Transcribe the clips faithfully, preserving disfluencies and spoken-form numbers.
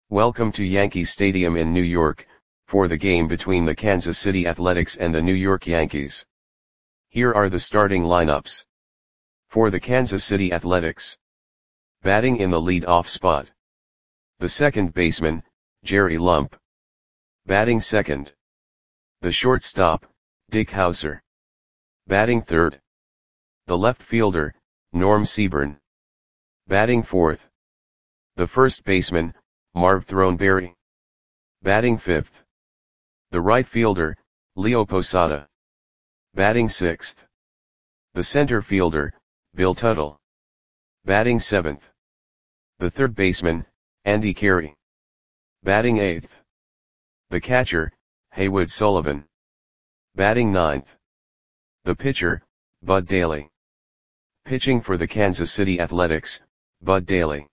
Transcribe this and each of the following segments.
Welcome to Yankee Stadium in New York, for the game between the Kansas City Athletics and the New York Yankees. Here are the starting lineups. For the Kansas City Athletics. Batting in the lead-off spot. The second baseman, Jerry Lump. Batting second. The shortstop, Dick Howser. Batting third. The left fielder, Norm Seaburn. Batting fourth. The first baseman, Marv Throneberry. Batting fifth. The right fielder, Leo Posada. Batting sixth. The center fielder, Bill Tuttle. Batting seventh. The third baseman, Andy Carey. Batting eighth. The catcher, Haywood Sullivan. Batting ninth. The pitcher, Bud Daly. Pitching for the Kansas City Athletics, Bud Daly.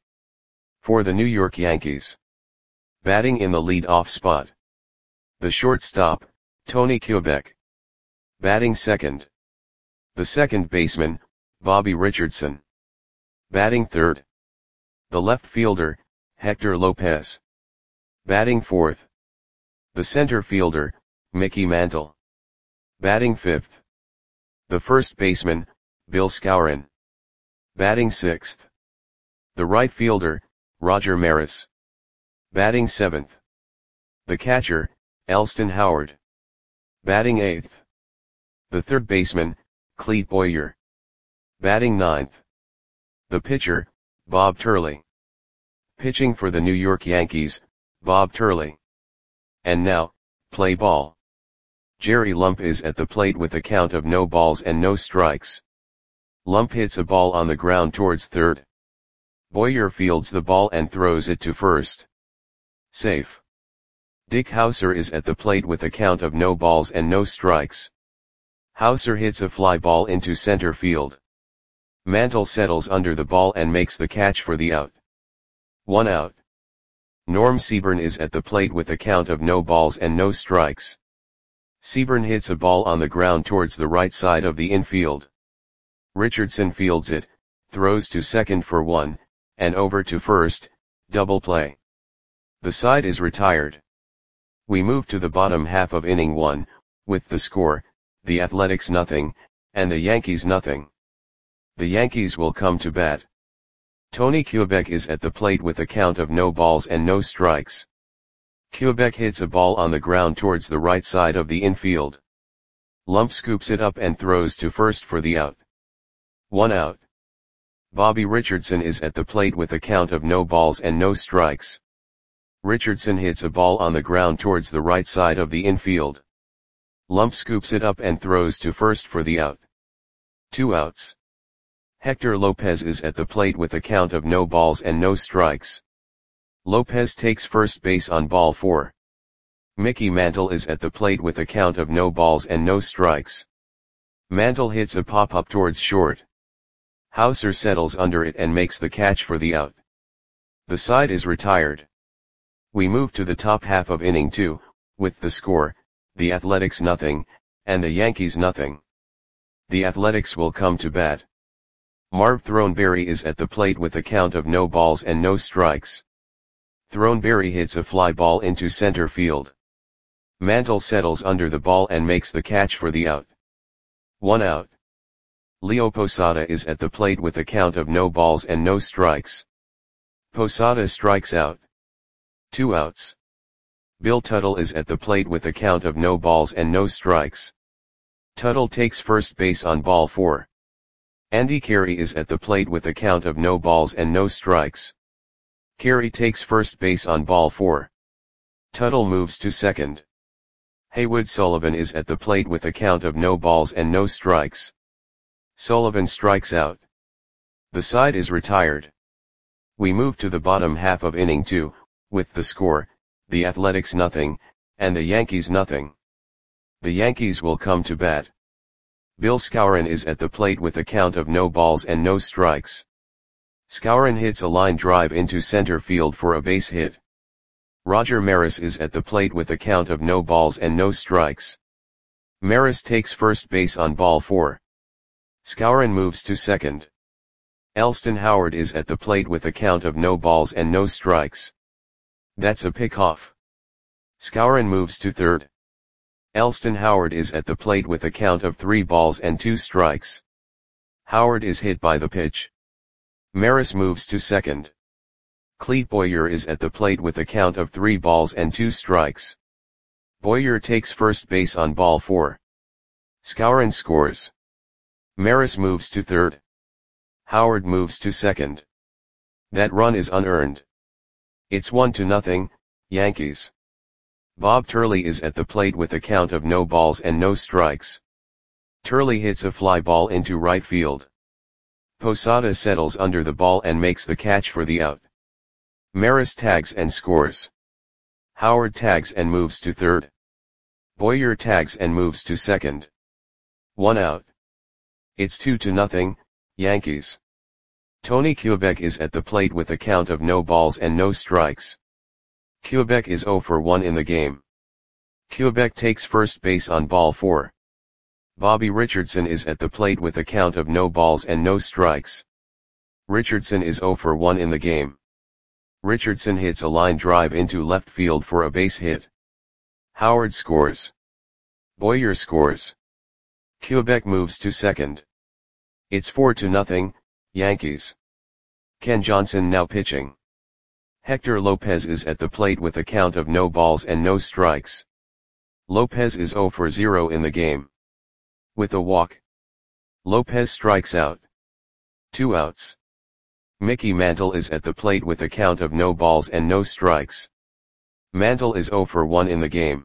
For the New York Yankees. Batting in the lead-off spot. The shortstop, Tony Kubek. Batting second. The second baseman, Bobby Richardson. Batting third. The left fielder, Hector Lopez. Batting fourth. The center fielder, Mickey Mantle. Batting fifth. The first baseman, Bill Skowron. Batting sixth. The right fielder, Roger Maris. Batting seventh. The catcher, Elston Howard. Batting eighth. The third baseman, Clete Boyer. Batting ninth. The pitcher, Bob Turley. Pitching for the New York Yankees, Bob Turley. And now, play ball. Jerry Lump is at the plate with a count of no balls and no strikes. Lump hits a ball on the ground towards third. Boyer fields the ball and throws it to first. Safe. Dick Howser is at the plate with a count of no balls and no strikes. Howser hits a fly ball into center field. Mantle settles under the ball and makes the catch for the out. One out. Norm Seaburn is at the plate with a count of no balls and no strikes. Seaburn hits a ball on the ground towards the right side of the infield. Richardson fields it, throws to second for one, and over to first, double play. The side is retired. We move to the bottom half of inning one, with the score, the Athletics nothing, and the Yankees nothing. The Yankees will come to bat. Tony Kubek is at the plate with a count of no balls and no strikes. Kubek hits a ball on the ground towards the right side of the infield. Lump scoops it up and throws to first for the out. One out. Bobby Richardson is at the plate with a count of no balls and no strikes. Richardson hits a ball on the ground towards the right side of the infield. Lump scoops it up and throws to first for the out. Two outs. Hector Lopez is at the plate with a count of no balls and no strikes. Lopez takes first base on ball four. Mickey Mantle is at the plate with a count of no balls and no strikes. Mantle hits a pop-up towards short. Howser settles under it and makes the catch for the out. The side is retired. We move to the top half of inning two, with the score, the Athletics nothing, and the Yankees nothing. The Athletics will come to bat. Marv Throneberry is at the plate with a count of no balls and no strikes. Throneberry hits a fly ball into center field. Mantle settles under the ball and makes the catch for the out. One out. Leo Posada is at the plate with a count of no balls and no strikes. Posada strikes out. Two outs. Bill Tuttle is at the plate with a count of no balls and no strikes. Tuttle takes first base on ball four. Andy Carey is at the plate with a count of no balls and no strikes. Carey takes first base on ball four. Tuttle moves to second. Haywood Sullivan is at the plate with a count of no balls and no strikes. Sullivan strikes out. The side is retired. We move to the bottom half of inning two, with the score, the Athletics nothing, and the Yankees nothing. The Yankees will come to bat. Bill Skowron is at the plate with a count of no balls and no strikes. Skowron hits a line drive into center field for a base hit. Roger Maris is at the plate with a count of no balls and no strikes. Maris takes first base on ball four. Skowron moves to second. Elston Howard is at the plate with a count of no balls and no strikes. That's a pick-off. Skowron moves to third. Elston Howard is at the plate with a count of three balls and two strikes. Howard is hit by the pitch. Maris moves to second. Clete Boyer is at the plate with a count of three balls and two strikes. Boyer takes first base on ball four. Skowron scores. Maris moves to third. Howard moves to second. That run is unearned. It's one to nothing, Yankees. Bob Turley is at the plate with a count of no balls and no strikes. Turley hits a fly ball into right field. Posada settles under the ball and makes the catch for the out. Maris tags and scores. Howard tags and moves to third. Boyer tags and moves to second. One out. It's two to nothing, Yankees. Tony Kubek is at the plate with a count of no balls and no strikes. Kubek is zero for one in the game. Kubek takes first base on ball four. Bobby Richardson is at the plate with a count of no balls and no strikes. Richardson is zero for one in the game. Richardson hits a line drive into left field for a base hit. Howard scores. Boyer scores. Kubek moves to second. It's four to nothing, Yankees. Ken Johnson now pitching. Hector Lopez is at the plate with a count of no balls and no strikes. Lopez is zero for zero in the game. With a walk. Lopez strikes out. Two outs. Mickey Mantle is at the plate with a count of no balls and no strikes. Mantle is zero for one in the game.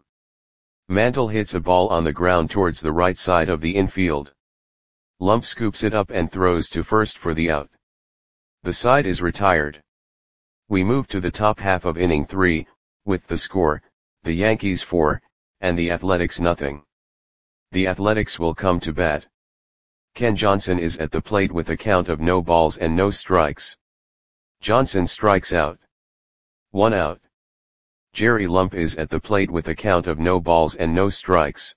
Mantle hits a ball on the ground towards the right side of the infield. Lump scoops it up and throws to first for the out. The side is retired. We move to the top half of inning three, with the score, the Yankees four, and the Athletics nothing. The Athletics will come to bat. Ken Johnson is at the plate with a count of no balls and no strikes. Johnson strikes out. One out. Jerry Lump is at the plate with a count of no balls and no strikes.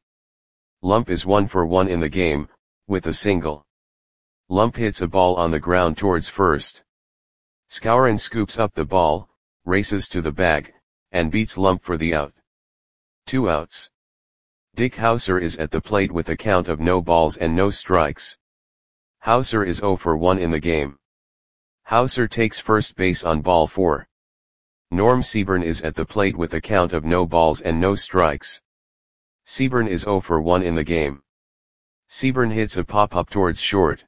Lump is one for one in the game, with a single. Lump hits a ball on the ground towards first. Skowron scoops up the ball, races to the bag, and beats Lump for the out. Two outs. Dick Hauser is at the plate with a count of no balls and no strikes. Hauser is zero for one in the game. Hauser takes first base on ball four. Norm Seaburn is at the plate with a count of no balls and no strikes. Seaburn is zero for one in the game. Seaburn hits a pop-up towards short.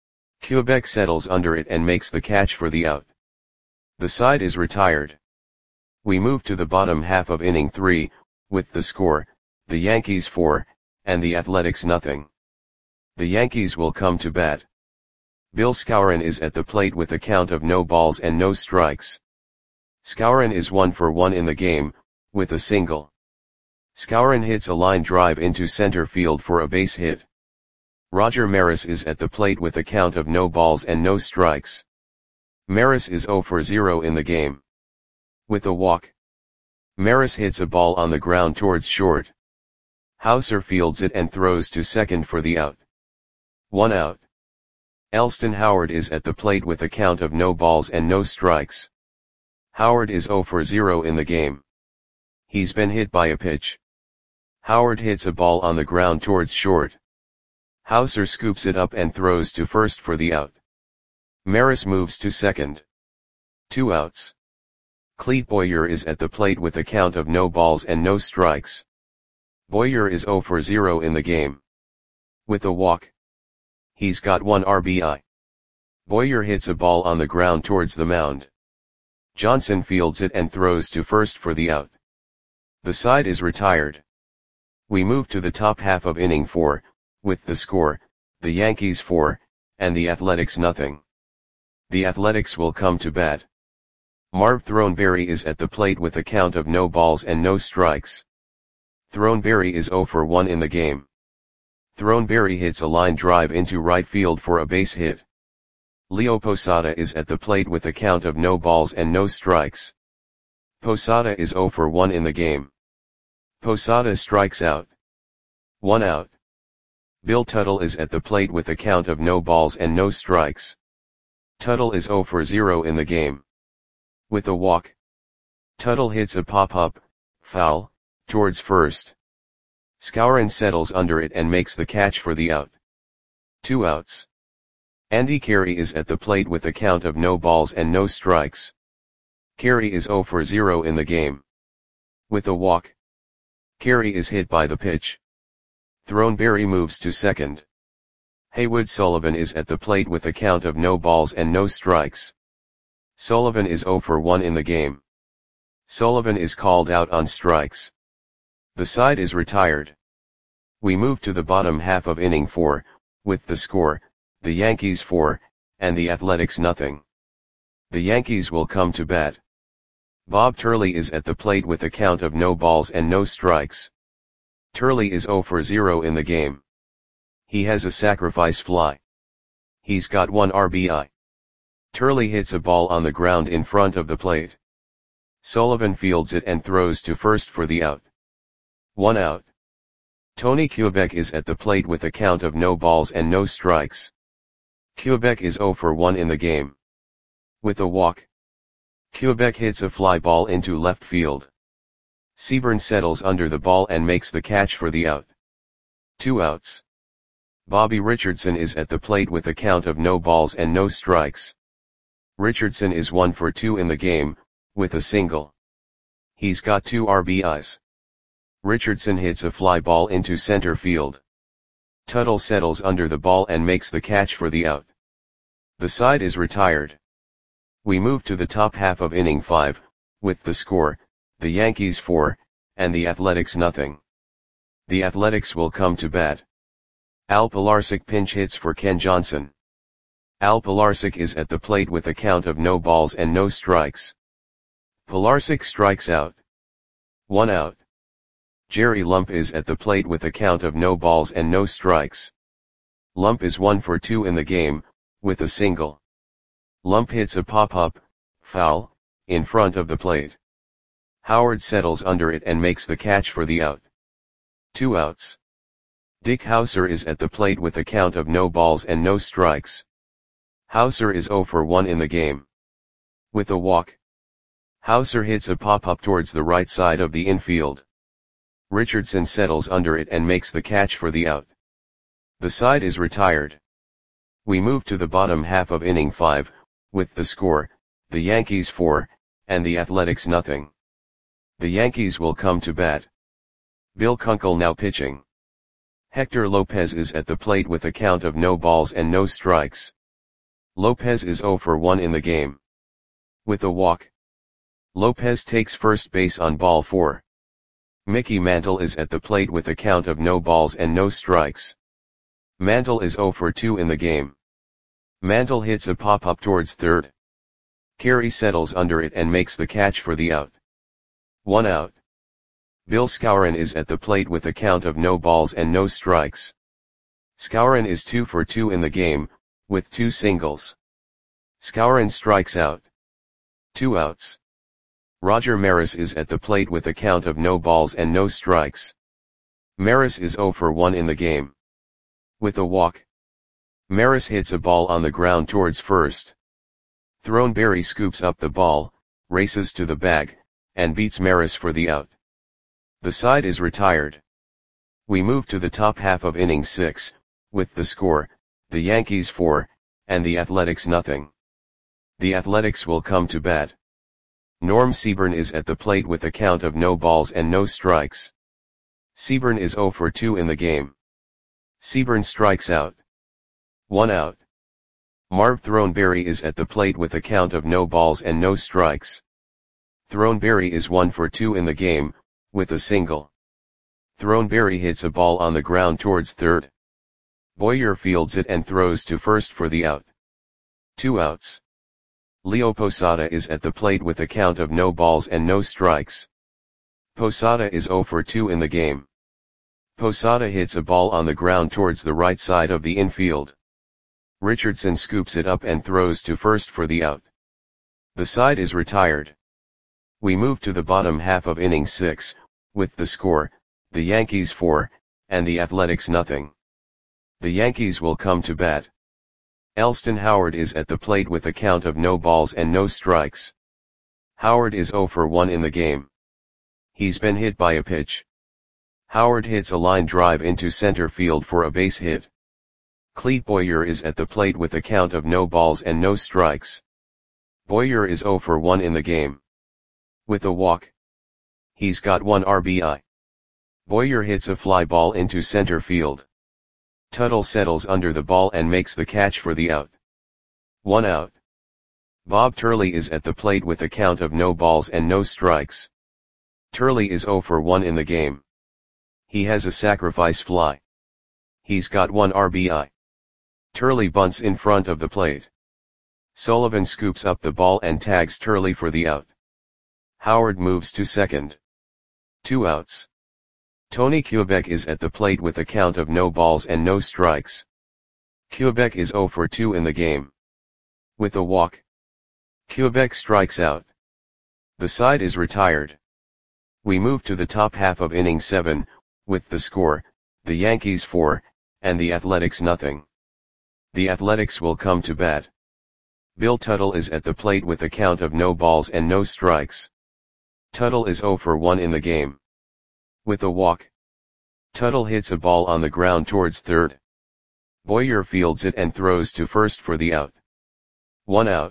Kubek settles under it and makes the catch for the out. The side is retired. We move to the bottom half of inning three, with the score, the Yankees four, and the Athletics nothing. The Yankees will come to bat. Bill Skowron is at the plate with a count of no balls and no strikes. Skowron is one for one in the game, with a single. Skowron hits a line drive into center field for a base hit. Roger Maris is at the plate with a count of no balls and no strikes. Maris is zero for zero in the game. With a walk. Maris hits a ball on the ground towards short. Hauser fields it and throws to second for the out. One out. Elston Howard is at the plate with a count of no balls and no strikes. Howard is zero for zero in the game. He's been hit by a pitch. Howard hits a ball on the ground towards short. Hauser scoops it up and throws to first for the out. Maris moves to second. Two outs. Clete Boyer is at the plate with a count of no balls and no strikes. Boyer is zero for zero in the game. With a walk. He's got one R B I. Boyer hits a ball on the ground towards the mound. Johnson fields it and throws to first for the out. The side is retired. We move to the top half of inning four, with the score, the Yankees four, and the Athletics nothing. The Athletics will come to bat. Marv Throneberry is at the plate with a count of no balls and no strikes. Throneberry is zero for one in the game. Throneberry hits a line drive into right field for a base hit. Leo Posada is at the plate with a count of no balls and no strikes. Posada is zero for one in the game. Posada strikes out. One out. Bill Tuttle is at the plate with a count of no balls and no strikes. Tuttle is zero for zero in the game. With a walk. Tuttle hits a pop-up, foul, towards first. Skowron settles under it and makes the catch for the out. Two outs. Andy Carey is at the plate with a count of no balls and no strikes. Carey is zero for zero in the game. With a walk. Carey is hit by the pitch. Throneberry moves to second. Haywood Sullivan is at the plate with a count of no balls and no strikes. Sullivan is zero for one in the game. Sullivan is called out on strikes. The side is retired. We move to the bottom half of inning four, with the score, the Yankees four, and the Athletics nothing. The Yankees will come to bat. Bob Turley is at the plate with a count of no balls and no strikes. Turley is zero for zero in the game. He has a sacrifice fly. He's got one R B I. Turley hits a ball on the ground in front of the plate. Sullivan fields it and throws to first for the out. One out. Tony Kubek is at the plate with a count of no balls and no strikes. Kubek is zero for one in the game. With a walk. Kubek hits a fly ball into left field. Seaburn settles under the ball and makes the catch for the out. Two outs. Bobby Richardson is at the plate with a count of no balls and no strikes. Richardson is one for two in the game, with a single. He's got two R B Is. Richardson hits a fly ball into center field. Tuttle settles under the ball and makes the catch for the out. The side is retired. We move to the top half of inning five, with the score, the Yankees four, and the Athletics nothing. The Athletics will come to bat. Al Pilarczyk pinch hits for Ken Johnson. Al Pilarczyk is at the plate with a count of no balls and no strikes. Pilarczyk strikes out. One out. Jerry Lump is at the plate with a count of no balls and no strikes. Lump is one for two in the game, with a single. Lump hits a pop-up, foul, in front of the plate. Howard settles under it and makes the catch for the out. Two outs. Dick Hauser is at the plate with a count of no balls and no strikes. Hauser is zero for one in the game. With a walk. Hauser hits a pop-up towards the right side of the infield. Richardson settles under it and makes the catch for the out. The side is retired. We move to the bottom half of inning five, with the score, the Yankees four, and the Athletics nothing. The Yankees will come to bat. Bill Kunkel now pitching. Hector Lopez is at the plate with a count of no balls and no strikes. Lopez is zero for one in the game. With a walk. Lopez takes first base on ball four. Mickey Mantle is at the plate with a count of no balls and no strikes. Mantle is zero for two in the game. Mantle hits a pop-up towards third. Carey settles under it and makes the catch for the out. One out. Bill Skowron is at the plate with a count of no balls and no strikes. Skowron is two for two in the game, with two singles. Skowron strikes out. Two outs. Roger Maris is at the plate with a count of no balls and no strikes. Maris is zero for one in the game. With a walk. Maris hits a ball on the ground towards first. Throneberry scoops up the ball, races to the bag, and beats Maris for the out. The side is retired. We move to the top half of inning six, with the score, the Yankees four, and the Athletics nothing. The Athletics will come to bat. Norm Seaburn is at the plate with a count of no balls and no strikes. Seaburn is zero for two in the game. Seaburn strikes out. One out. Marv Throneberry is at the plate with a count of no balls and no strikes. Throneberry is one for two in the game, with a single. Throneberry hits a ball on the ground towards third. Boyer fields it and throws to first for the out. Two outs. Leo Posada is at the plate with a count of no balls and no strikes. Posada is zero for two in the game. Posada hits a ball on the ground towards the right side of the infield. Richardson scoops it up and throws to first for the out. The side is retired. We move to the bottom half of inning six, with the score, the Yankees four, and the Athletics nothing. The Yankees will come to bat. Elston Howard is at the plate with a count of no balls and no strikes. Howard is zero for one in the game. He's been hit by a pitch. Howard hits a line drive into center field for a base hit. Clete Boyer is at the plate with a count of no balls and no strikes. Boyer is zero for one in the game. With a walk. He's got one R B I. Boyer hits a fly ball into center field. Tuttle settles under the ball and makes the catch for the out. One out. Bob Turley is at the plate with a count of no balls and no strikes. Turley is zero for one in the game. He has a sacrifice fly. He's got one R B I. Turley bunts in front of the plate. Sullivan scoops up the ball and tags Turley for the out. Howard moves to second. Two outs. Tony Kubek is at the plate with a count of no balls and no strikes. Kubek is zero for two in the game. With a walk. Kubek strikes out. The side is retired. We move to the top half of inning seven, with the score, the Yankees four, and the Athletics nothing. The Athletics will come to bat. Bill Tuttle is at the plate with a count of no balls and no strikes. Tuttle is zero for one in the game. With a walk. Tuttle hits a ball on the ground towards third. Boyer fields it and throws to first for the out. One out.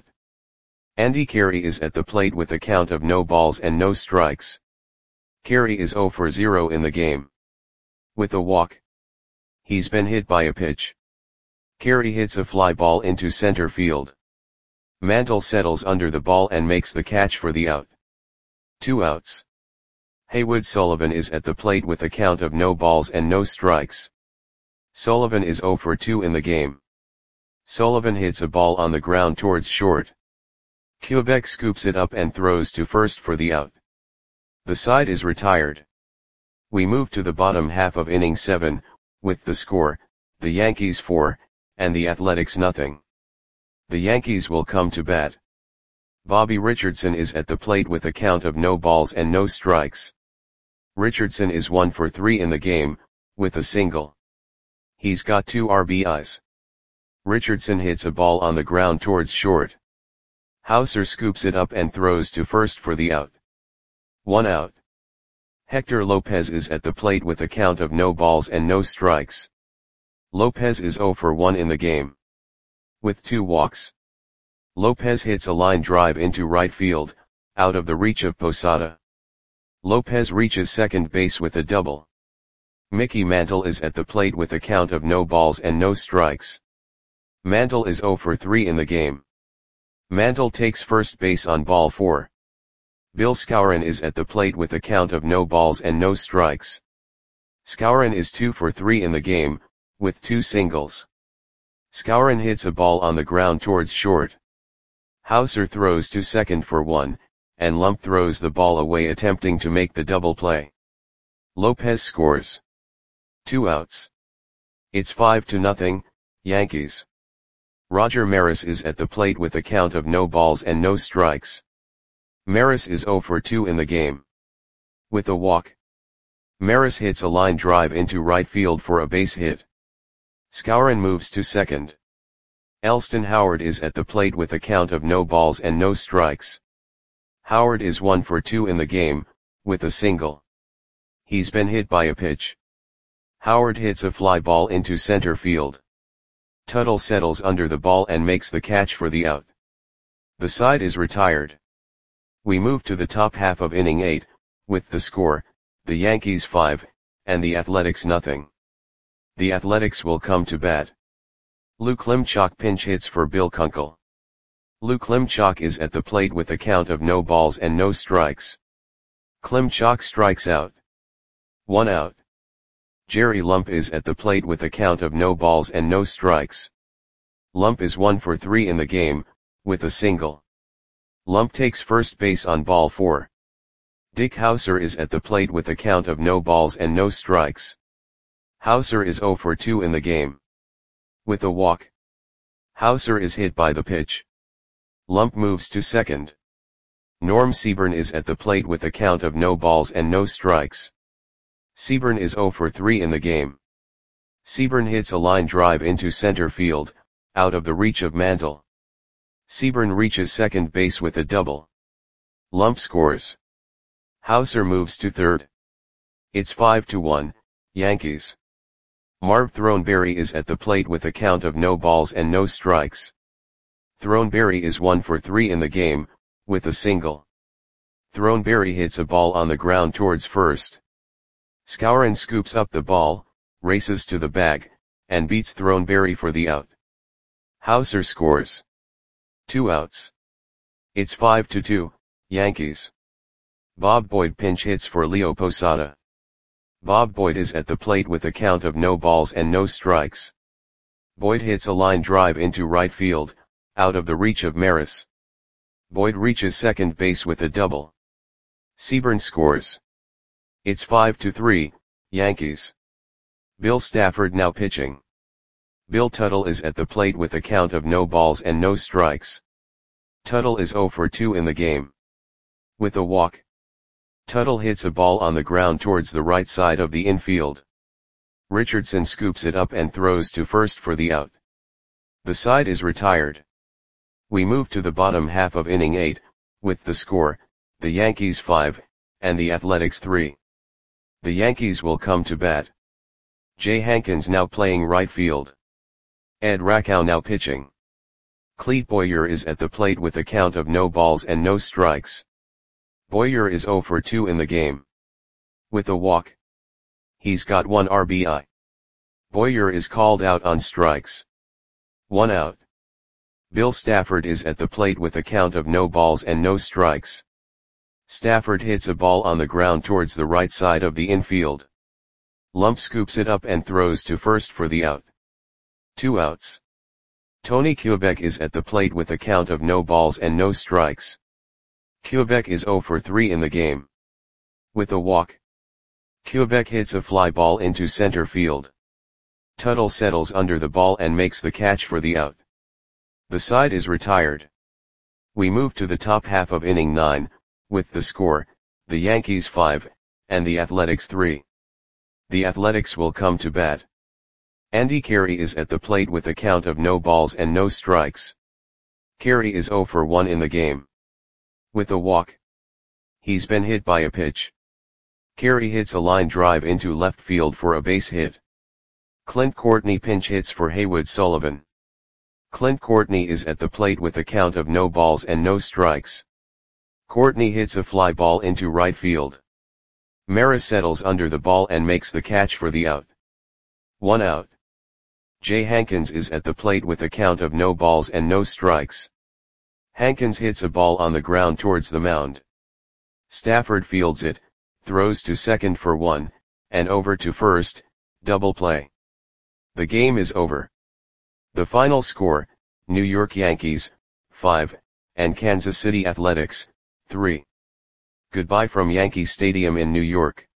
Andy Carey is at the plate with a count of no balls and no strikes. Carey is zero for zero in the game. With a walk. He's been hit by a pitch. Carey hits a fly ball into center field. Mantle settles under the ball and makes the catch for the out. Two outs. Haywood Sullivan is at the plate with a count of no balls and no strikes. Sullivan is zero for two in the game. Sullivan hits a ball on the ground towards short. Kubek scoops it up and throws to first for the out. The side is retired. We move to the bottom half of inning seven, with the score, the Yankees four, and the Athletics nothing. The Yankees will come to bat. Bobby Richardson is at the plate with a count of no balls and no strikes. Richardson is one for three in the game, with a single. He's got two R B Is. Richardson hits a ball on the ground towards short. Hauser scoops it up and throws to first for the out. One out. Hector Lopez is at the plate with a count of no balls and no strikes. Lopez is zero for one in the game. With two walks. Lopez hits a line drive into right field, out of the reach of Posada. Lopez reaches second base with a double. Mickey Mantle is at the plate with a count of no balls and no strikes. Mantle is zero for three in the game. Mantle takes first base on ball four. Bill Skowron is at the plate with a count of no balls and no strikes. Skowron is two for three in the game, with two singles. Skowron hits a ball on the ground towards short. Hauser throws to second for one, and Lump throws the ball away attempting to make the double play. Lopez scores. Two outs. It's five to nothing, Yankees. Roger Maris is at the plate with a count of no balls and no strikes. Maris is zero for two in the game. With a walk. Maris hits a line drive into right field for a base hit. Skowron moves to second. Elston Howard is at the plate with a count of no balls and no strikes. Howard is one for two in the game, with a single. He's been hit by a pitch. Howard hits a fly ball into center field. Tuttle settles under the ball and makes the catch for the out. The side is retired. We move to the top half of inning eight, with the score, the Yankees five, and the Athletics nothing. The Athletics will come to bat. Lou Klimchak pinch hits for Bill Kunkel. Lou Klimchak is at the plate with a count of no balls and no strikes. Klimchak strikes out. One out. Jerry Lump is at the plate with a count of no balls and no strikes. Lump is one for three in the game, with a single. Lump takes first base on ball four. Dick Hauser is at the plate with a count of no balls and no strikes. Hauser is zero for two in the game. With a walk. Hauser is hit by the pitch. Lump moves to second. Norm Seaburn is at the plate with a count of no balls and no strikes. Seaburn is zero for three in the game. Seaburn hits a line drive into center field, out of the reach of Mantle. Seaburn reaches second base with a double. Lump scores. Hauser moves to third. It's five to one, Yankees. Marv Throneberry is at the plate with a count of no balls and no strikes. Throneberry is one for three in the game, with a single. Throneberry hits a ball on the ground towards first. Skowron scoops up the ball, races to the bag, and beats Throneberry for the out. Hauser scores. Two outs. It's five to two, Yankees. Bob Boyd pinch hits for Leo Posada. Bob Boyd is at the plate with a count of no balls and no strikes. Boyd hits a line drive into right field, out of the reach of Maris. Boyd reaches second base with a double. Seaburn scores. It's five to three, Yankees. Bill Stafford now pitching. Bill Tuttle is at the plate with a count of no balls and no strikes. Tuttle is zero for two in the game. With a walk. Tuttle hits a ball on the ground towards the right side of the infield. Richardson scoops it up and throws to first for the out. The side is retired. We move to the bottom half of inning eight, with the score, the Yankees five, and the Athletics three. The Yankees will come to bat. Jay Hankins now playing right field. Ed Rakow now pitching. Clete Boyer is at the plate with a count of no balls and no strikes. Boyer is zero for two in the game. With a walk. He's got one R B I. Boyer is called out on strikes. One out. Bill Stafford is at the plate with a count of no balls and no strikes. Stafford hits a ball on the ground towards the right side of the infield. Lump scoops it up and throws to first for the out. Two outs. Tony Kubek is at the plate with a count of no balls and no strikes. Kubek is zero for three in the game. With a walk. Kubek hits a fly ball into center field. Tuttle settles under the ball and makes the catch for the out. The side is retired. We move to the top half of inning nine, with the score, the Yankees five, and the Athletics three. The Athletics will come to bat. Andy Carey is at the plate with a count of no balls and no strikes. Carey is zero for one in the game. With a walk. He's been hit by a pitch. Carey hits a line drive into left field for a base hit. Clint Courtney pinch hits for Haywood Sullivan. Clint Courtney is at the plate with a count of no balls and no strikes. Courtney hits a fly ball into right field. Maris settles under the ball and makes the catch for the out. One out. Jay Hankins is at the plate with a count of no balls and no strikes. Hankins hits a ball on the ground towards the mound. Stafford fields it, throws to second for one, and over to first, double play. The game is over. The final score, New York Yankees, five, and Kansas City Athletics, three. Goodbye from Yankee Stadium in New York.